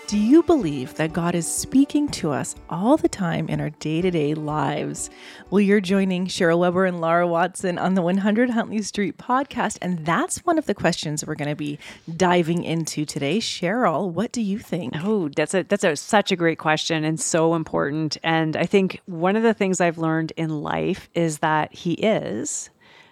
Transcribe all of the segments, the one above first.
Do you believe that God is speaking to us all the time in our day-to-day lives? Well, you're joining Cheryl Weber and Laura Watson on the 100 Huntley Street podcast, and that's one of the questions we're going to be diving into today. Cheryl, what do you think? Oh, that's such a great question and so important. And I think one of the things I've learned in life is that He is.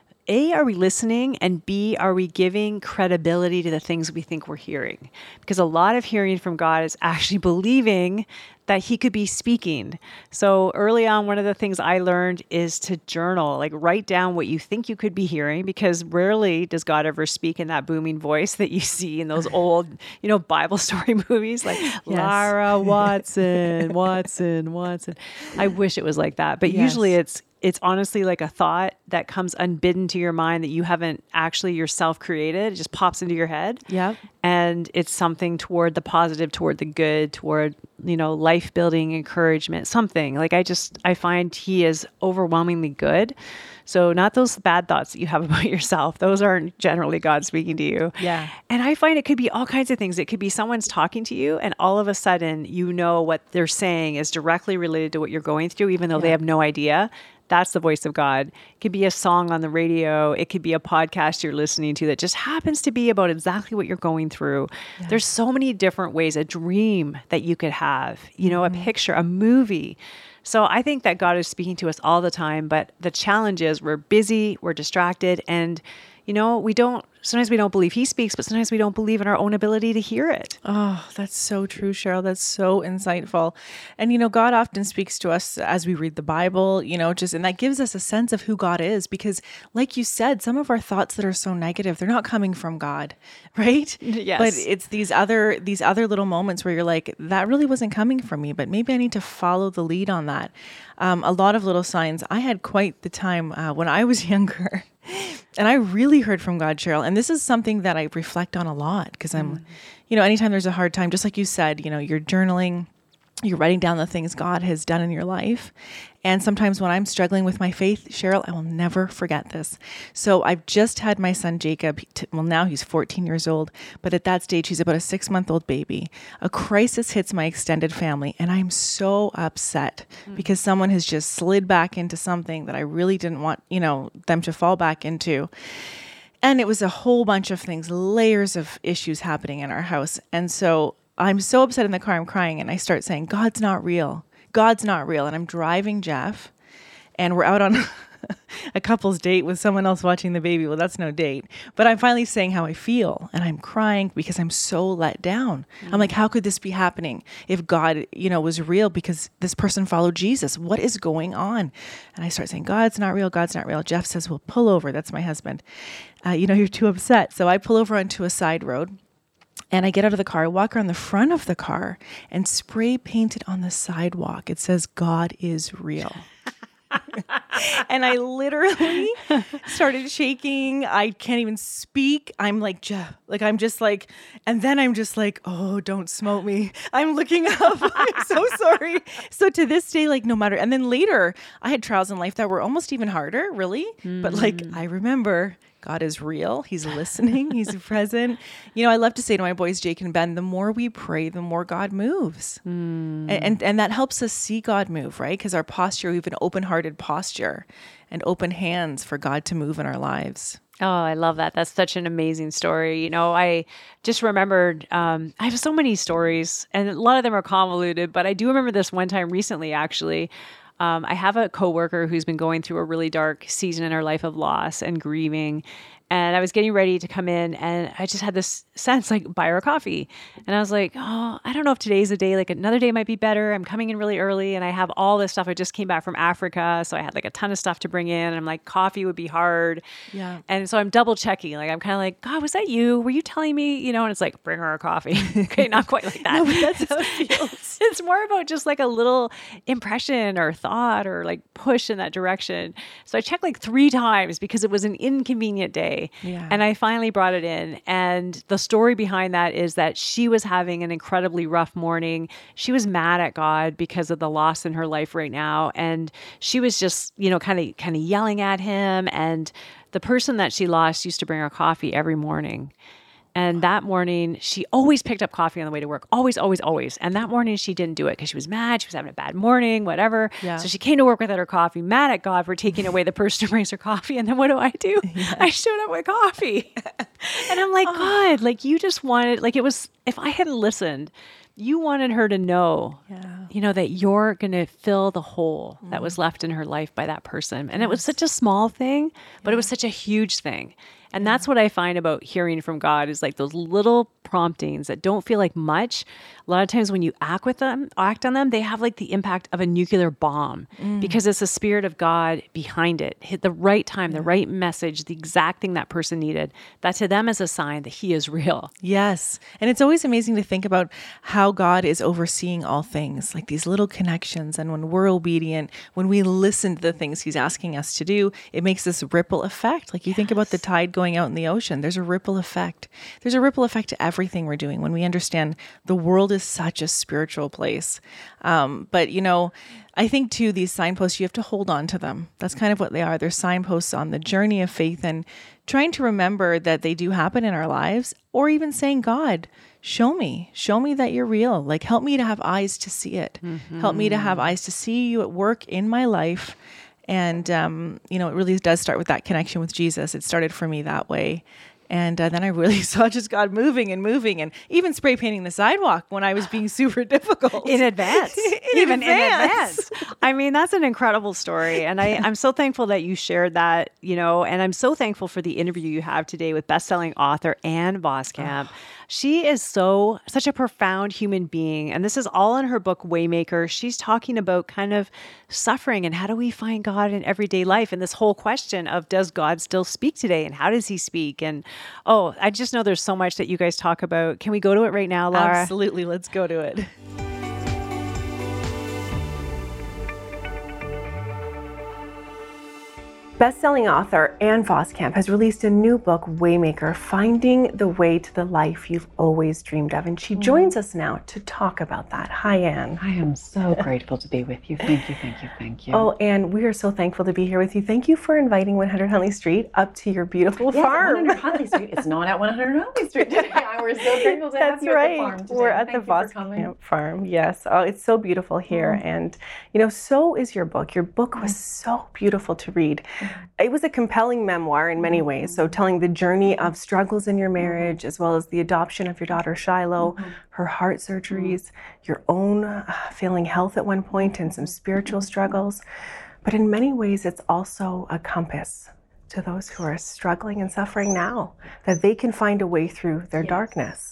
A, are we listening? And B, are we giving credibility to the things we think we're hearing? Because a lot of hearing from God is actually believing that He could be speaking. So early on, one of the things I learned is to journal, like write down what you think you could be hearing, because rarely does God ever speak in that booming voice that you see in those old, Bible story movies, like yes. Lara Watson, Watson. I wish it was like that. But usually it's honestly like a thought that comes unbidden to your mind that you haven't actually yourself created. It just pops into your head. Yeah. And it's something toward the positive, toward the good, toward, life building, encouragement, something. Like I find He is overwhelmingly good. So not those bad thoughts that you have about yourself. Those aren't generally God speaking to you. Yeah. And I find it could be all kinds of things. It could be someone's talking to you and all of a sudden, what they're saying is directly related to what you're going through, even though they have no idea. That's the voice of God. It could be a song on the radio. It could be a podcast you're listening to that just happens to be about exactly what you're going through. Yeah. There's so many different ways, a dream that you could have, a picture, a movie. So I think that God is speaking to us all the time, but the challenge is we're busy, we're distracted, and sometimes we don't believe He speaks, but sometimes we don't believe in our own ability to hear it. Oh, that's so true, Cheryl. That's so insightful. And, God often speaks to us as we read the Bible, and that gives us a sense of who God is, because like you said, some of our thoughts that are so negative, they're not coming from God, right? Yes. But it's these other little moments where you're like, that really wasn't coming from me, but maybe I need to follow the lead on that. A lot of little signs. I had quite the time when I was younger. And I really heard from God, Cheryl. And this is something that I reflect on a lot because I'm, anytime there's a hard time, just like you said, you're journaling, you're writing down the things God has done in your life. And sometimes when I'm struggling with my faith, Cheryl, I will never forget this. So I've just had my son, Jacob. Now he's 14 years old, but at that stage, he's about a 6-month-old baby. A crisis hits my extended family, and I'm so upset because someone has just slid back into something that I really didn't want, them to fall back into. And it was a whole bunch of things, layers of issues happening in our house. And so I'm so upset in the car, I'm crying, and I start saying, God's not real. God's not real. And I'm driving Jeff, and we're out on a couple's date with someone else watching the baby. Well, that's no date. But I'm finally saying how I feel, and I'm crying because I'm so let down. I'm like, how could this be happening if God, was real because this person followed Jesus? What is going on? And I start saying, God's not real. God's not real. Jeff says, well, pull over. That's my husband. You're too upset. So I pull over onto a side road. And I get out of the car, walk around the front of the car, and spray painted on the sidewalk. It says, God is real. And I literally started shaking. I can't even speak. I'm like, Jeff, and then I'm just like, oh, don't smote me. I'm looking up. I'm so sorry. So to this day, no matter, and then later I had trials in life that were almost even harder, really. But I remember God is real. He's listening. He's present. I love to say to my boys, Jake and Ben, the more we pray, the more God moves. And that helps us see God move, right? Because our posture, we have an open-hearted posture and open hands for God to move in our lives. Oh, I love that. That's such an amazing story. I just remembered, I have so many stories and a lot of them are convoluted, but I do remember this one time recently, actually. I have a coworker who's been going through a really dark season in her life of loss and grieving. And I was getting ready to come in and I just had this sense buy her a coffee. And I was like, oh, I don't know if today's the day, another day might be better. I'm coming in really early and I have all this stuff. I just came back from Africa. So I had a ton of stuff to bring in and I'm like, coffee would be hard. Yeah. And so I'm double checking. I'm kind of like, God, was that you? Were you telling me, and it's like, bring her a coffee. Okay. Not quite like that. No, but that's how it feels. It's more about just a little impression or thought or push in that direction. So I checked 3 times because it was an inconvenient day. Yeah. And I finally brought it in. And the story behind that is that she was having an incredibly rough morning. She was mad at God because of the loss in her life right now. And she was just, kind of yelling at him. And the person that she lost used to bring her coffee every morning. And that morning, she always picked up coffee on the way to work. Always, always, always. And that morning, she didn't do it because she was mad. She was having a bad morning, whatever. Yeah. So she came to work without her coffee, mad at God for taking away the person who brings her coffee. And then what do? Yeah. I showed up with coffee. And I'm like, God, like you just wanted, like it was, if I hadn't listened, you wanted her to know, that you're going to fill the hole that was left in her life by that person. And it was such a small thing, but it was such a huge thing. And that's what I find about hearing from God is like those little promptings that don't feel like much. A lot of times when you act on them, they have like the impact of a nuclear bomb because it's the Spirit of God behind it. Hit the right time, the right message, the exact thing that person needed. That to them is a sign that He is real. Yes. And it's always amazing to think about how God is overseeing all things, like these little connections. And when we're obedient, when we listen to the things He's asking us to do, it makes this ripple effect. Like you think about the tide going out in the ocean, there's a ripple effect. There's a ripple effect to everything we're doing when we understand the world is such a spiritual place. But, I think too, these signposts, you have to hold on to them. That's kind of what they are. They're signposts on the journey of faith and trying to remember that they do happen in our lives, or even saying, God, show me that you're real. Like, help me to have eyes to see it. Help me to have eyes to see you at work in my life. And, it really does start with that connection with Jesus. It started for me that way. And then I really saw just God moving and even spray painting the sidewalk when I was being super difficult. In advance. In advance. I mean, that's an incredible story. And I'm so thankful that you shared that, and I'm so thankful for the interview you have today with best-selling author Ann Voskamp. She is such a profound human being. And this is all in her book, Waymaker. She's talking about kind of suffering and how do we find God in everyday life? And this whole question of, does God still speak today? And how does He speak? And I just know there's so much that you guys talk about. Can we go to it right now, Laura? Absolutely. Let's go to it. Best-selling author Ann Voskamp has released a new book, Waymaker, Finding the Way to the Life You've Always Dreamed of. And she joins us now to talk about that. Hi, Ann. I am so grateful to be with you. Thank you, thank you, thank you. Oh, Ann, we are so thankful to be here with you. Thank you for inviting 100 Huntley Street up to your beautiful farm. 100 Huntley Street. It's not at 100 Huntley Street today. We're so grateful to have you at the farm today. We're at the Voskamp farm, yes. Oh, it's so beautiful here. And, so is your book. Your book was so beautiful to read. It was a compelling memoir in many ways. So telling the journey of struggles in your marriage, as well as the adoption of your daughter Shiloh, her heart surgeries, your own failing health at one point, and some spiritual struggles. But in many ways, it's also a compass to those who are struggling and suffering now, that they can find a way through their darkness.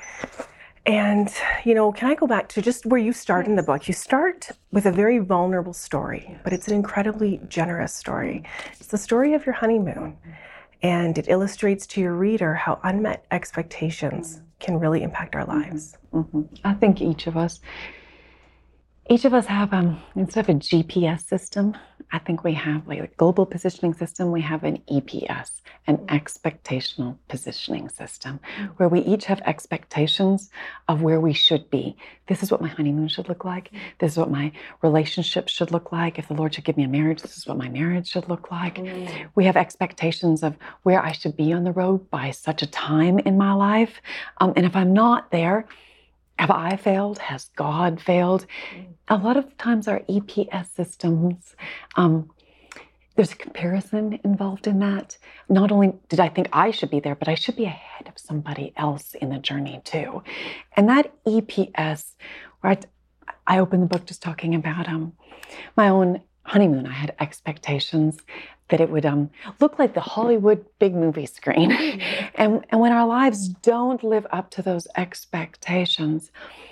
And, can I go back to just where you start in the book? You start with a very vulnerable story, but it's an incredibly generous story. It's the story of your honeymoon, and it illustrates to your reader how unmet expectations can really impact our lives. I think each of us have, instead of a GPS system, I think we have like a global positioning system, we have an EPS, an expectational positioning system, where we each have expectations of where we should be. This is what my honeymoon should look like. This is what my relationship should look like. If the Lord should give me a marriage, this is what my marriage should look like. We have expectations of where I should be on the road by such a time in my life. And if I'm not there, have I failed? Has God failed? A lot of times our EPS systems, there's a comparison involved in that. Not only did I think I should be there, but I should be ahead of somebody else in the journey too. And that EPS, where I opened the book just talking about my own honeymoon. I had expectations that it would look like the Hollywood big movie screen. And when our lives don't live up to those expectations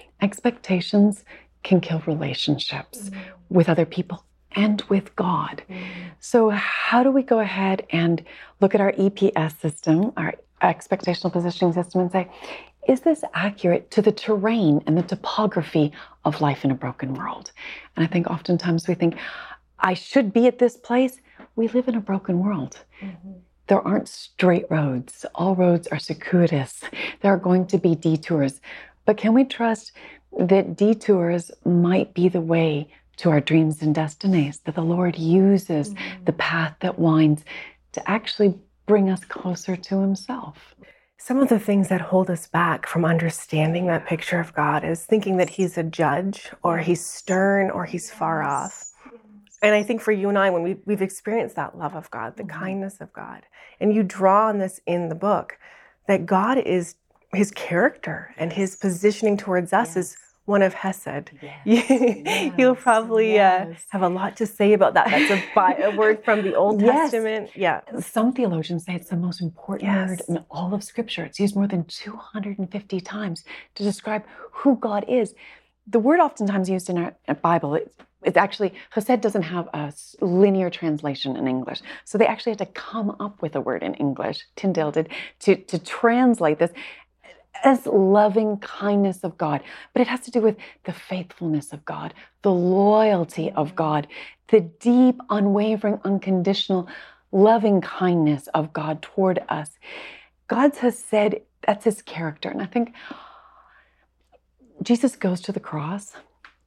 can kill relationships with other people and with God. So how do we go ahead and look at our EPS system, our expectational positioning system, and say, is this accurate to the terrain and the topography of life in a broken world? And I think oftentimes we think, I should be at this place. We live in a broken world. There aren't straight roads. All roads are circuitous. There are going to be detours. But can we trust that detours might be the way to our dreams and destinies, that the Lord uses the path that winds to actually bring us closer to Himself? some of the things that hold us back from understanding that picture of God is thinking that he's a judge or he's stern or he's far off. And I think for you and I, when we've experienced that love of God, the kindness of God, and you draw on this in the book, that God is, his character and his positioning towards us is one of Hesed. You'll probably have a lot to say about that. That's a word from the Old Testament. Yeah. Some theologians say it's the most important word in all of Scripture. It's used more than 250 times to describe who God is. The word oftentimes used in our Bible, it's actually, Chesed doesn't have a linear translation in English. So they actually had to come up with a word in English, Tyndale did, to translate this as loving kindness of God. But it has to do with the faithfulness of God, the loyalty of God, the deep, unwavering, unconditional, loving kindness of God toward us. God has said that's his character. And I think Jesus goes to the cross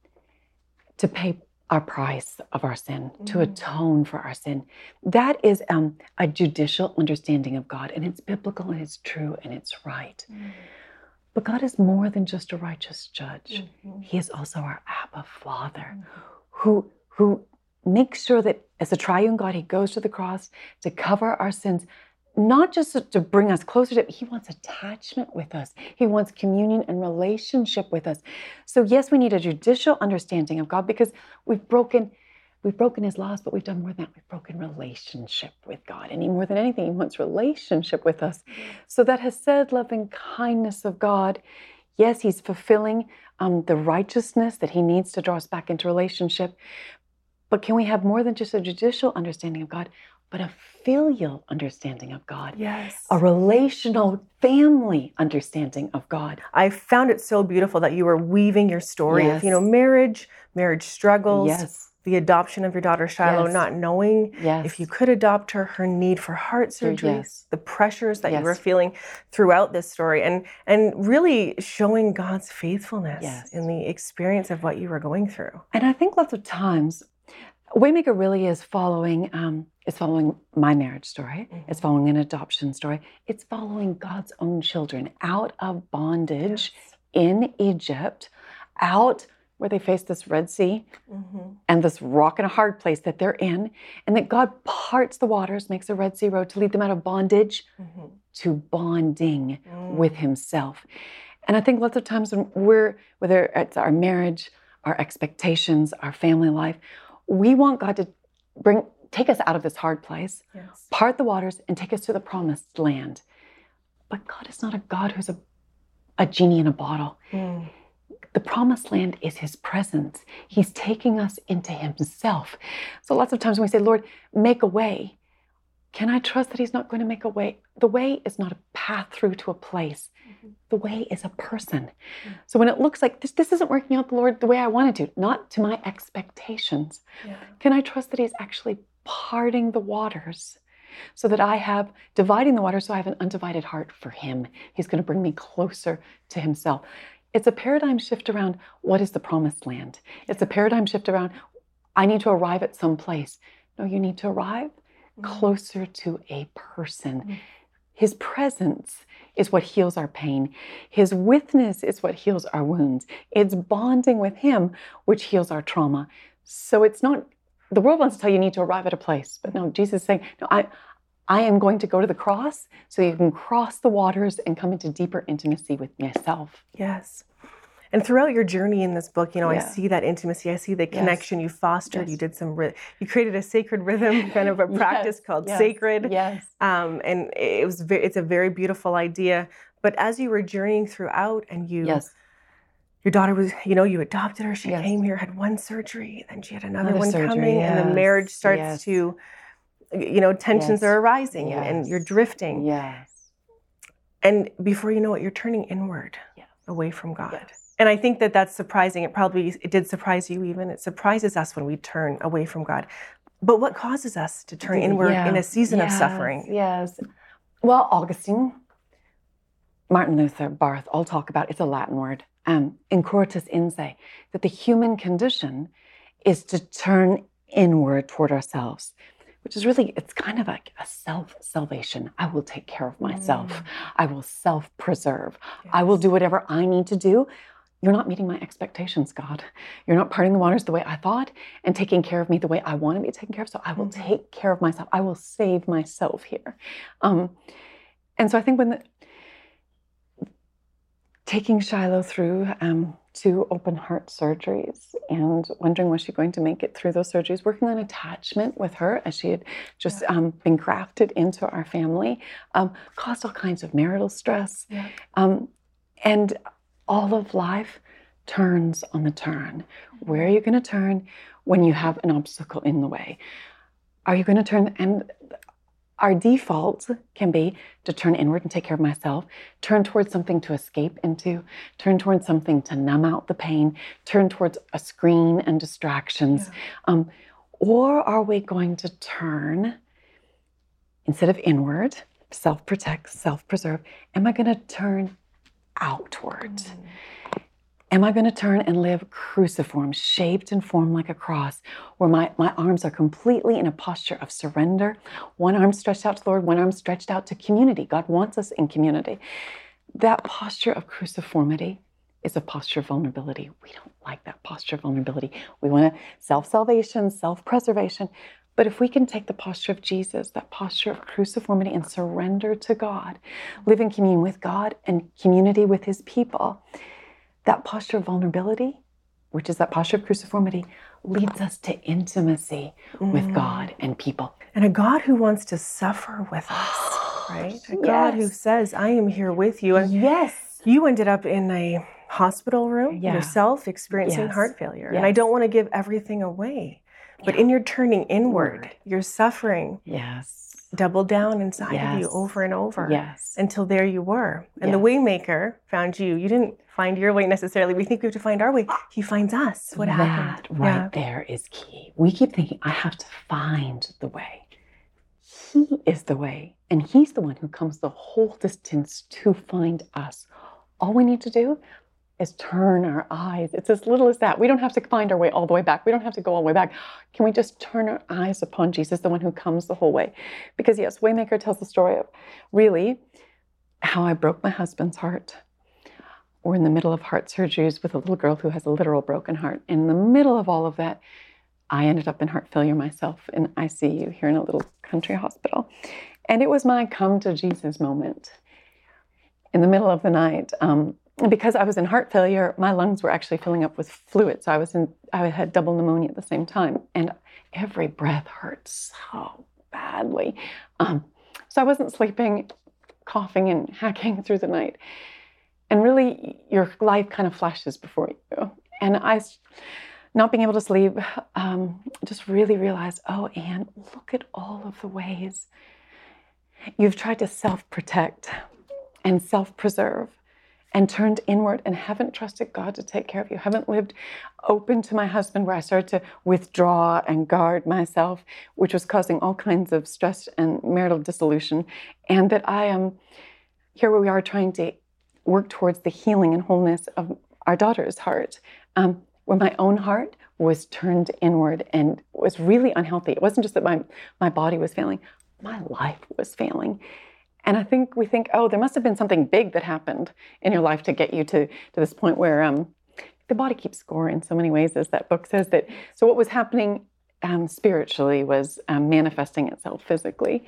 to pay our price of our sin, to atone for our sin. That is a judicial understanding of God, and it's biblical, and it's true, and it's right. But God is more than just a righteous judge. He is also our Abba Father, who makes sure that as a triune God, he goes to the cross to cover our sins, not just to bring us closer to him. He wants attachment with us. He wants communion and relationship with us. So yes, we need a judicial understanding of God because we've broken his laws, but we've done more than that. We've broken relationship with God. And he, more than anything, he wants relationship with us. So that Hesed, loving kindness of God, yes, he's fulfilling the righteousness that he needs to draw us back into relationship. But can we have more than just a judicial understanding of God, but a filial understanding of God? Yes. A relational family understanding of God. I found it so beautiful that you were weaving your story of, marriage struggles, the adoption of your daughter Shiloh, not knowing if you could adopt her, her need for heart surgery, the pressures that you were feeling throughout this story, and really showing God's faithfulness in the experience of what you were going through. And I think lots of times, Waymaker really is following my marriage story. It's following an adoption story. It's following God's own children out of bondage in Egypt, out where they face this Red Sea and this rock and a hard place that they're in, and that God parts the waters, makes a Red Sea road to lead them out of bondage to bonding with himself. And I think lots of times when whether it's our marriage, our expectations, our family life, we want God to take us out of this hard place, part the waters, and take us to the promised land. But God is not a God who's a genie in a bottle. The promised land is his presence. He's taking us into himself. So lots of times when we say, Lord, make a way, can I trust that he's not going to make a way? The way is not a path through to a place. The way is a person. So when it looks like this isn't working out, the Lord, the way I wanted to, not to my expectations, can I trust that he's actually parting the waters so that I have dividing the waters so I have an undivided heart for him? He's going to bring me closer to himself. It's a paradigm shift around what is the promised land. It's a paradigm shift around I need to arrive at some place. No, you need to arrive closer to a person. His presence is what heals our pain. His witness is what heals our wounds. It's bonding with him which heals our trauma. So it's not, the world wants to tell you need to arrive at a place, but no, Jesus is saying, no, I am going to go to the cross so you can cross the waters and come into deeper intimacy with myself. Yes. And throughout your journey in this book, I see that intimacy. I see the connection you fostered. You did you created a sacred rhythm, kind of a practice called Sacred. And it's a very beautiful idea. But as you were journeying throughout, and your daughter was, you adopted her. She came here, had one surgery, then she had another one coming, and the marriage starts to, tensions are arising, and you're drifting. And before you know it, you're turning inward, away from God. And I think that that's surprising. It did surprise you even. It surprises us when we turn away from God. But what causes us to turn inward in a season of suffering? Well, Augustine, Martin Luther, Barth all talk about, it's a Latin word, incurvatus insae, that the human condition is to turn inward toward ourselves, which is really, it's kind of like a self-salvation. I will take care of myself. I will self-preserve. Yes. I will do whatever I need to do. You're not meeting my expectations, God. You're not parting the waters the way I thought and taking care of me the way I want to be taken care of. So I will take care of myself. I will save myself here. And so I think when taking Shiloh through 2 open heart surgeries and wondering, was she going to make it through those surgeries, working on attachment with her as she had just been grafted into our family, caused all kinds of marital stress. Yeah. And all of life turns on the turn. Where are you going to turn when you have an obstacle in the way? Are you going to turn? And our default can be to turn inward and take care of myself, turn towards something to escape into, turn towards something to numb out the pain, turn towards a screen and distractions. Yeah. Or are we going to turn, instead of inward, self-protect, self-preserve, am I going to turn outward? Am I going to turn and live cruciform, shaped and formed like a cross, where my arms are completely in a posture of surrender, one arm stretched out to the Lord, one arm stretched out to community. God wants us in community. That posture of cruciformity is a posture of vulnerability. We don't like that posture of vulnerability. We want self-salvation, self-preservation. But if we can take the posture of Jesus, that posture of cruciformity and surrender to God, live in communion with God and community with his people, that posture of vulnerability, which is that posture of cruciformity, leads us to intimacy with God and people. And a God who wants to suffer with us, right? A God who says, I am here with you. And you ended up in a hospital room yourself, experiencing heart failure. And I don't want to give everything away. But in your turning inward, your suffering doubled down inside of you over and over until there you were. And the Waymaker found you. You didn't find your way necessarily. We think we have to find our way. He finds us. What happened? Right there is key. We keep thinking, I have to find the way. He is the way. And he's the one who comes the whole distance to find us. All we need to do is turn our eyes. It's as little as that. We don't have to find our way all the way back. We don't have to go all the way back. Can we just turn our eyes upon Jesus, the one who comes the whole way? Because yes, Waymaker tells the story of really how I broke my husband's heart. We're in the middle of heart surgeries with a little girl who has a literal broken heart. In the middle of all of that, I ended up in heart failure myself in ICU here in a little country hospital. And it was my come to Jesus moment. In the middle of the night, because I was in heart failure, my lungs were actually filling up with fluid. So I had double pneumonia at the same time. And every breath hurt so badly. So I wasn't sleeping, coughing and hacking through the night. And really, your life kind of flashes before you. And I, not being able to sleep, just really realized, oh, Anne, look at all of the ways you've tried to self-protect and self-preserve and turned inward and haven't trusted God to take care of you, haven't lived open to my husband, where I started to withdraw and guard myself, which was causing all kinds of stress and marital dissolution. And that I am here where we are trying to work towards the healing and wholeness of our daughter's heart, where my own heart was turned inward and was really unhealthy. It wasn't just that my body was failing, my life was failing. And I think we think, oh, there must have been something big that happened in your life to get you to this point where the body keeps score in so many ways, as that book says. That so what was happening spiritually was manifesting itself physically.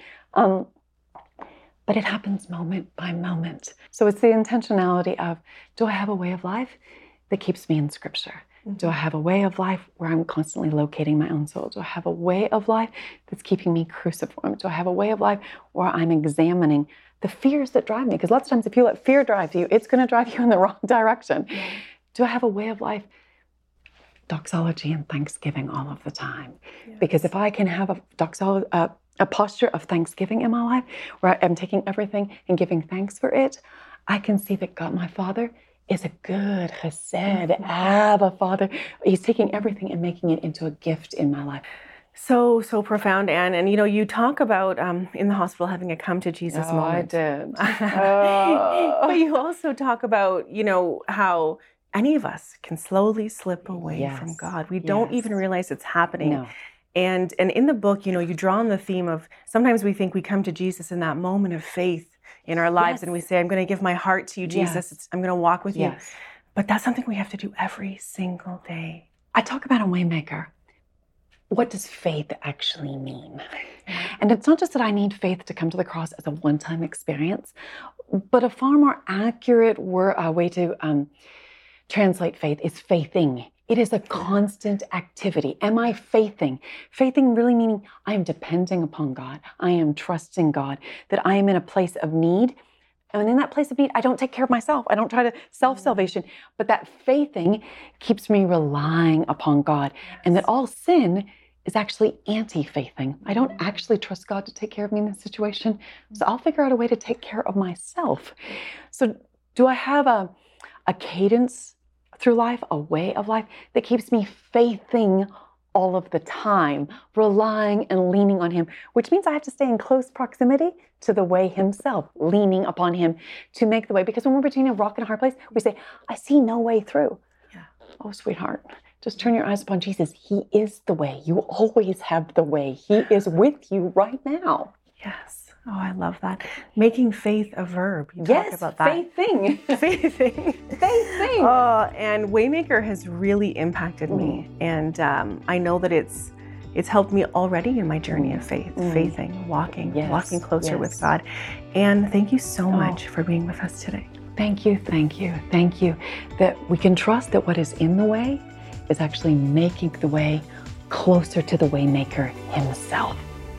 But it happens moment by moment. So it's the intentionality of, do I have a way of life that keeps me in Scripture? Mm-hmm. Do I have a way of life where I'm constantly locating my own soul? Do I have a way of life that's keeping me cruciform? Do I have a way of life where I'm examining the fears that drive me? Because lots of times if you let fear drive you, it's going to drive you in the wrong direction. Yeah. Do I have a way of life? Doxology and thanksgiving all of the time. Yes. Because if I can have a posture of thanksgiving in my life, where I'm taking everything and giving thanks for it, I can see that God, my Father, is a good chesed, Abba Father. He's taking everything and making it into a gift in my life. So profound, Anne. And you talk about in the hospital having a come to Jesus moment. I did. But you also talk about, how any of us can slowly slip away from God. We don't even realize it's happening. No. And in the book, you draw on the theme of, sometimes we think we come to Jesus in that moment of faith in our lives, and we say, I'm going to give my heart to you, Jesus. I'm going to walk with you. But that's something we have to do every single day. I talk about a waymaker. What does faith actually mean? And it's not just that I need faith to come to the cross as a one-time experience, but a far more accurate way to translate faith is faithing. It is a constant activity. Am I faithing? Faithing really meaning I am depending upon God. I am trusting God, that I am in a place of need. And in that place of need, I don't take care of myself. I don't try to self-salvation. But that faithing keeps me relying upon God. And that all sin is actually anti-faithing. I don't actually trust God to take care of me in this situation. So I'll figure out a way to take care of myself. So do I have a cadence through life, a way of life that keeps me faithing all of the time, relying and leaning on Him, which means I have to stay in close proximity to the way Himself, leaning upon Him to make the way. Because when we're between a rock and a hard place, we say, I see no way through. Yeah. Oh, sweetheart, just turn your eyes upon Jesus. He is the way. You always have the way. He is with you right now. Yes. Oh, I love that. Making faith a verb. You talk about that. Faithing. Faithing. Faithing. Oh, and Waymaker has really impacted me. And I know that it's helped me already in my journey of faith, faithing, walking closer with God. And thank you so much for being with us today. Thank you. That we can trust that what is in the way is actually making the way closer to the Waymaker Himself.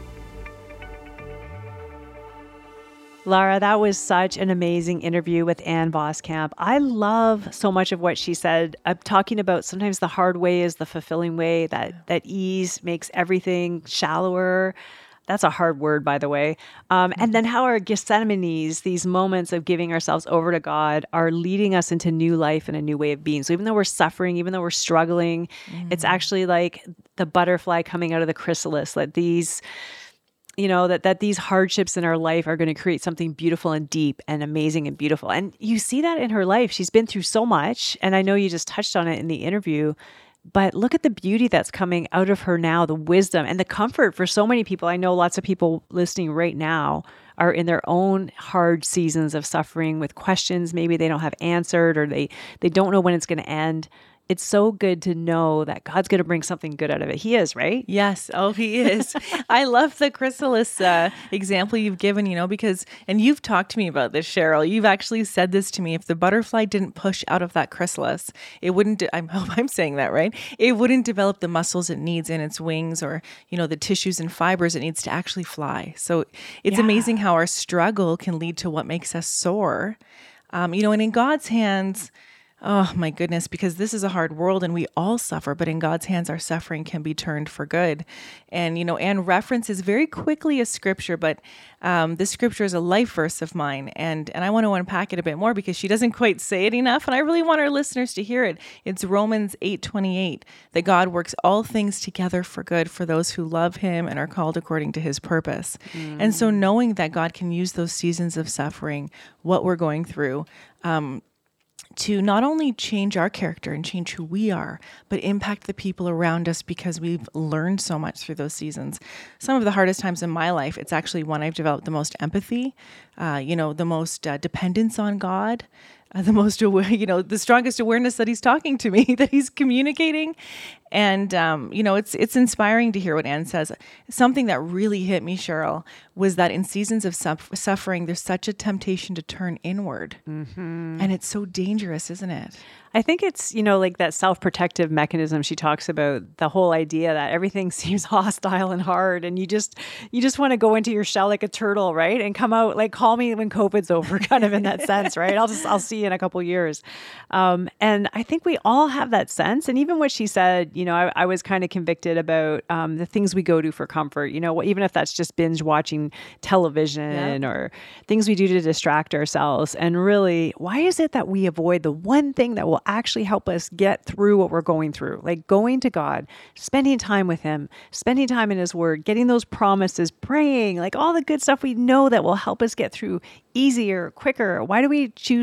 Lara, that was such an amazing interview with Ann Voskamp. I love so much of what she said. I'm talking about sometimes the hard way is the fulfilling way, that ease makes everything shallower. That's a hard word, by the way. And then how our Gethsemanes, these moments of giving ourselves over to God, are leading us into new life and a new way of being. So even though we're suffering, even though we're struggling, it's actually like the butterfly coming out of the chrysalis, that these that these hardships in our life are going to create something beautiful and deep and amazing and beautiful. And you see that in her life. She's been through so much. And I know you just touched on it in the interview, but look at the beauty that's coming out of her now, the wisdom and the comfort for so many people. I know lots of people listening right now are in their own hard seasons of suffering with questions maybe they don't have answered, or they don't know when it's going to end. It's so good to know that God's going to bring something good out of it. He is, right? Yes. Oh, He is. I love the chrysalis example you've given, because, and you've talked to me about this, Cheryl. You've actually said this to me. If the butterfly didn't push out of that chrysalis, it wouldn't, I hope I'm saying that right, it wouldn't develop the muscles it needs in its wings, or, the tissues and fibers it needs to actually fly. So it's amazing how our struggle can lead to what makes us soar. And in God's hands, oh my goodness, because this is a hard world and we all suffer, but in God's hands, our suffering can be turned for good. And, Anne references very quickly a scripture, but this scripture is a life verse of mine. And I want to unpack it a bit more because she doesn't quite say it enough. And I really want our listeners to hear it. It's Romans 8:28, that God works all things together for good for those who love Him and are called according to His purpose. And so knowing that God can use those seasons of suffering, what we're going through, to not only change our character and change who we are, but impact the people around us, because we've learned so much through those seasons. Some of the hardest times in my life, it's actually when I've developed the most empathy, the most dependence on God, the most aware, the strongest awareness that He's talking to me, that He's communicating. And, it's inspiring to hear what Anne says. Something that really hit me, Cheryl, was that in seasons of suffering, there's such a temptation to turn inward. Mm-hmm. And it's so dangerous, isn't it? I think it's, like that self-protective mechanism she talks about, the whole idea that everything seems hostile and hard, and you just want to go into your shell like a turtle, right? And come out like, call me when COVID's over, kind of in that sense, right? I'll see you in a couple years. And I think we all have that sense. And even what she said, I was kind of convicted about the things we go to for comfort, even if that's just binge watching television or things we do to distract ourselves. And really, why is it that we avoid the one thing that will actually help us get through what we're going through? Like going to God, spending time with Him, spending time in His Word, getting those promises, praying, like all the good stuff we know that will help us get through easier, quicker. Why do we choose the hard way?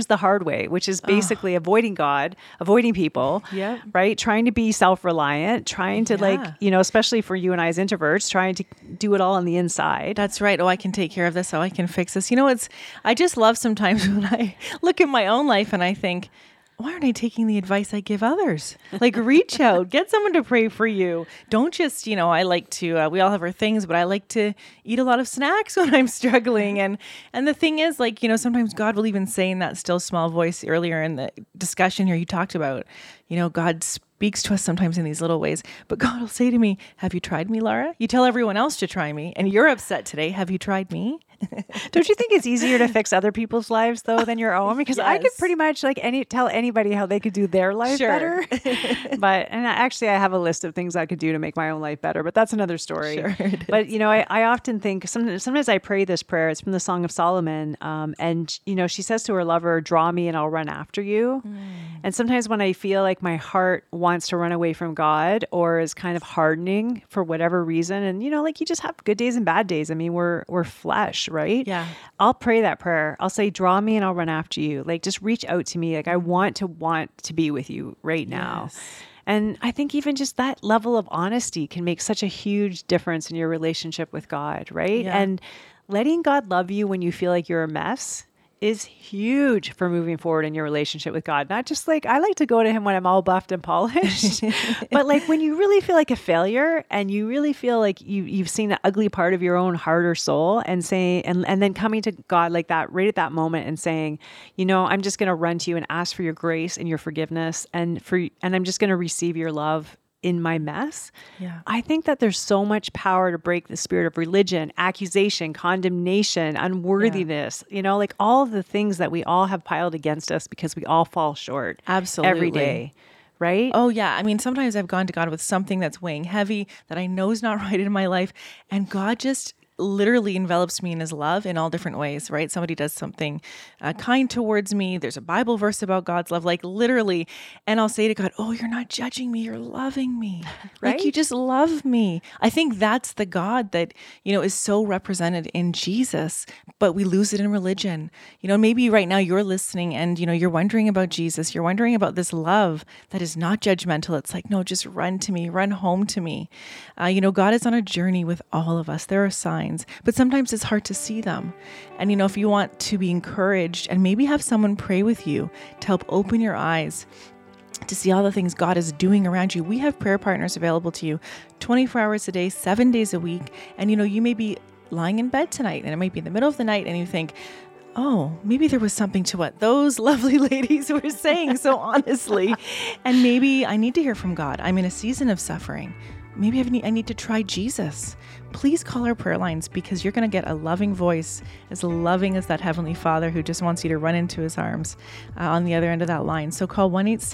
way, which is basically avoiding God, avoiding people, right? Trying to be self-reliant, trying to especially for you and I as introverts, trying to do it all on the inside. That's right. Oh, I can take care of this. Oh, I can fix this. I just love sometimes when I look at my own life and I think, why aren't I taking the advice I give others? Like, reach out, get someone to pray for you. Don't just, I like to, we all have our things, but I like to eat a lot of snacks when I'm struggling. And the thing is, sometimes God will even say in that still small voice earlier in the discussion here you talked about, God speaks to us sometimes in these little ways, but God will say to me, have you tried me, Laura? You tell everyone else to try me and you're upset today. Have you tried me? Don't you think it's easier to fix other people's lives though than your own? Because I could pretty much tell anybody how they could do their life better. Actually, I have a list of things I could do to make my own life better, but that's another story. Sure, but I often think sometimes I pray this prayer. It's from the Song of Solomon, and she says to her lover, "Draw me, and I'll run after you." And sometimes when I feel like my heart wants to run away from God or is kind of hardening for whatever reason, and you just have good days and bad days. I mean, we're flesh. Right? Yeah. I'll pray that prayer. I'll say, draw me and I'll run after you. Just reach out to me. I want to be with you right now. Yes. And I think even just that level of honesty can make such a huge difference in your relationship with God, right? Yeah. And letting God love you when you feel like you're a mess is huge for moving forward in your relationship with God. Not just I like to go to him when I'm all buffed and polished, but when you really feel like a failure and you really feel like you've seen the ugly part of your own heart or soul and saying, and then coming to God like that, right at that moment and saying, I'm just going to run to you and ask for your grace and your forgiveness and I'm just going to receive your love in my mess. Yeah. I think that there's so much power to break the spirit of religion, accusation, condemnation, unworthiness, all of the things that we all have piled against us because we all fall short. Absolutely. Every day. Right? Oh, yeah. I mean, sometimes I've gone to God with something that's weighing heavy that I know is not right in my life. And God just literally envelops me in his love in all different ways, right? Somebody does something kind towards me. There's a Bible verse about God's love, literally. And I'll say to God, oh, you're not judging me. You're loving me. Right? You just love me. I think that's the God that, is so represented in Jesus, but we lose it in religion. Maybe right now you're listening and, you're wondering about Jesus. You're wondering about this love that is not judgmental. It's no, just run to me, run home to me. God is on a journey with all of us. There are signs. But sometimes it's hard to see them. And, if you want to be encouraged and maybe have someone pray with you to help open your eyes to see all the things God is doing around you, we have prayer partners available to you 24 hours a day, 7 days a week. And, you may be lying in bed tonight and it might be in the middle of the night and you think, oh, maybe there was something to what those lovely ladies were saying so honestly. And maybe I need to hear from God. I'm in a season of suffering. Maybe I need to try Jesus. Please call our prayer lines because you're going to get a loving voice as loving as that Heavenly Father who just wants you to run into his arms on the other end of that line. So call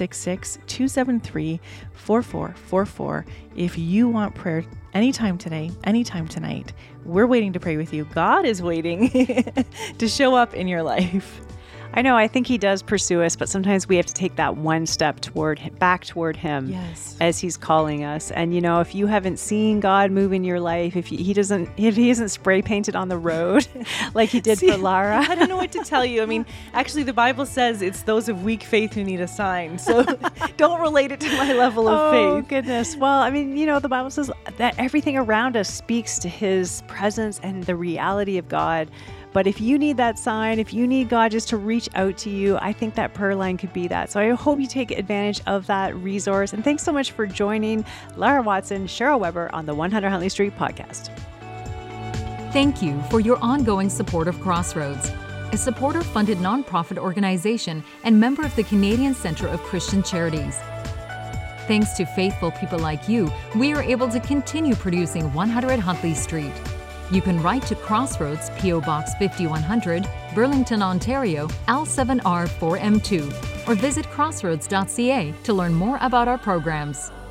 1-866-273-4444 if you want prayer anytime today, anytime tonight. We're waiting to pray with you. God is waiting to show up in your life. I know, I think he does pursue us, but sometimes we have to take that one step back toward him as he's calling us. And, if you haven't seen God move in your life, if he isn't spray painted on the road like he did for Lara. I don't know what to tell you. I mean, actually, the Bible says it's those of weak faith who need a sign. So don't relate it to my level of faith. Oh, goodness. Well, I mean, the Bible says that everything around us speaks to his presence and the reality of God. But if you need that sign, if you need God just to reach out to you, I think that prayer line could be that. So I hope you take advantage of that resource. And thanks so much for joining Lara Watson, Cheryl Weber on the 100 Huntley Street podcast. Thank you for your ongoing support of Crossroads, a supporter-funded nonprofit organization and member of the Canadian Centre of Christian Charities. Thanks to faithful people like you, we are able to continue producing 100 Huntley Street. You can write to Crossroads, P.O. Box 5100, Burlington, Ontario, L7R4M2, or visit crossroads.ca to learn more about our programs.